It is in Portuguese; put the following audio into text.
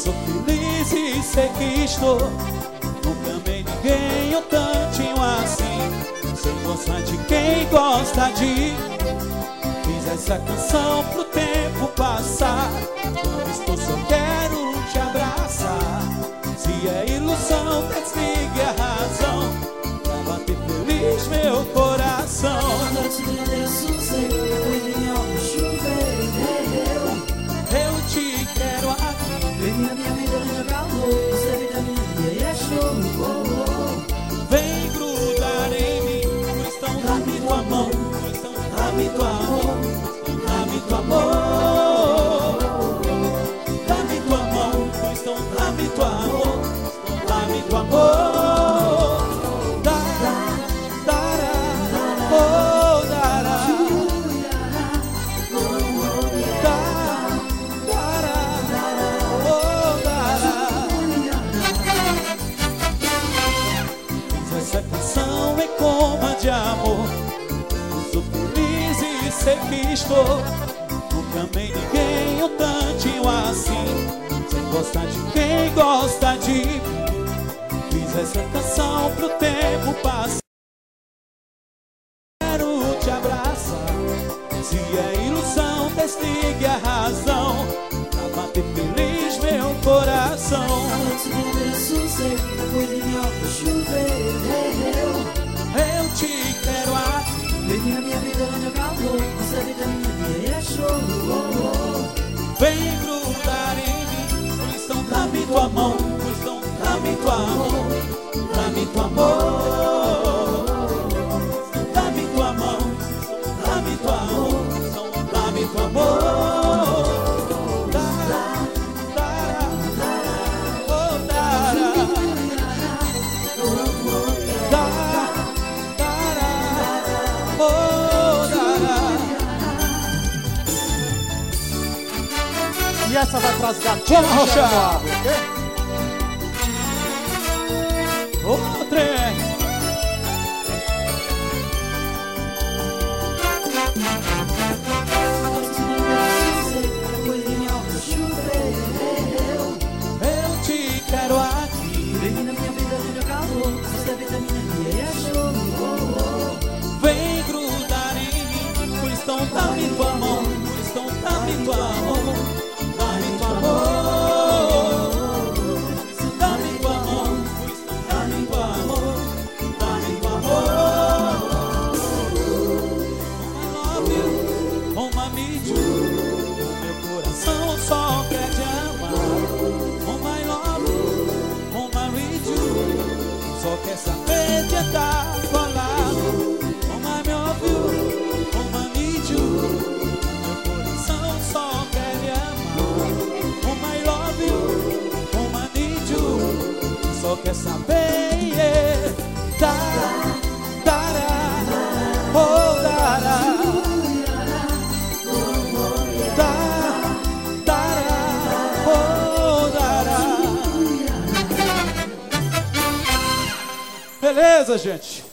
sou feliz e sei que estou. Nunca amei ninguém um tantinho assim, sem gostar de quem gosta de. Fiz essa canção pro tempo passar. Quando estou só quero te abraçar. Se é ilusão, desligue a razão pra bater feliz meu coração. Quando te agradeço, sei que foi em algo chuveiro. Eu te quero aqui. Vem a minha vida no calor, você é vitamina e é show. Vem grudar em mim, Cristão, dá-me tua mão. Cristão, dá-me tua mão. Dá-me tua mão. Dá-me tua mão, Cristão, dá-me tua mão. Dá-me tua mão. Essa canção é como a de amor. Eu sou feliz e sei que estou. Nunca amei ninguém um tantinho assim, sem gostar de quem gosta de mim. Fiz essa canção pro tempo passar. Quero te abraçar. Se é ilusão, desligue a razão pra bater feliz meu coração. Quando te agradeço, sei que foi em algo chuveiro. Eu te quero aqui. Vem a minha vida no calor, você é vitamina e é show. Vem grudar em mim, Cristão, dá-me tua mão. Cristão, dá-me tua mão. Dá-me tua mão. Dá-me tua mão. Dá-me tua mão. Dá-me tua mão. E essa vai pras gatinhas. Vamos, Rocha! Ô, trem! Quando te agradeço, sei que foi em algo chuveiro. Eu te quero aqui. Vem na minha vida no calor, você é vitamina e é show. Vem grudar em mim, Cristão, dá-me tua mão. Cristão, dá-me tua mão. Dá-me tua mão. Dá-me tua mão. Dá-me tua mão. Dá-me tua mão. Oh, I love you. Oh, I need you. O meu coração só quer te amar. Oh, I love you. Oh, I need you. Só quer saber de andar colado. Oh, I love you. Oh, I need you. Meu coração só quer te amar. Oh, I love you. Oh, I need you. Só quer saber, yeah. Oh, oh, beleza, gente?